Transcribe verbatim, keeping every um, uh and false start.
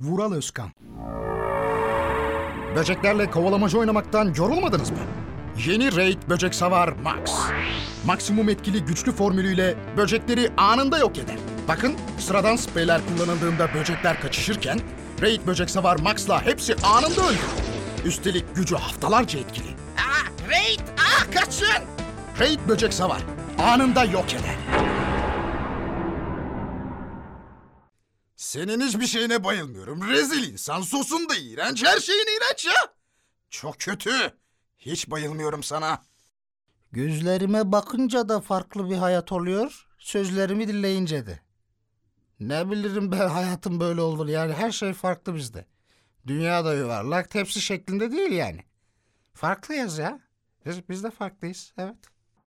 Vural Özkan. Böceklerle kovalamacı oynamaktan yorulmadınız mı? Yeni Raid Böcek Savar Max. Maksimum etkili güçlü formülüyle böcekleri anında yok eder. Bakın, sıradan spreyler kullanıldığında böcekler kaçışırken Raid Böcek Savar Max'la hepsi anında öldü. Üstelik gücü haftalarca etkili. Aa, Raid! Aa, kaçın! Raid Böcek Savar anında yok eder. Senin hiçbir şeyine bayılmıyorum. Rezil insan, sosun da iğrenç, her şeyin iğrenç ya. Çok kötü. Hiç bayılmıyorum sana. Gözlerime bakınca da farklı bir hayat oluyor, sözlerimi dinleyince de. Ne bilirim ben hayatım böyle olur yani, her şey farklı bizde. Dünya da yuvarlak, tepsi şeklinde değil yani. Farklıyız ya. Biz, biz de farklıyız, evet.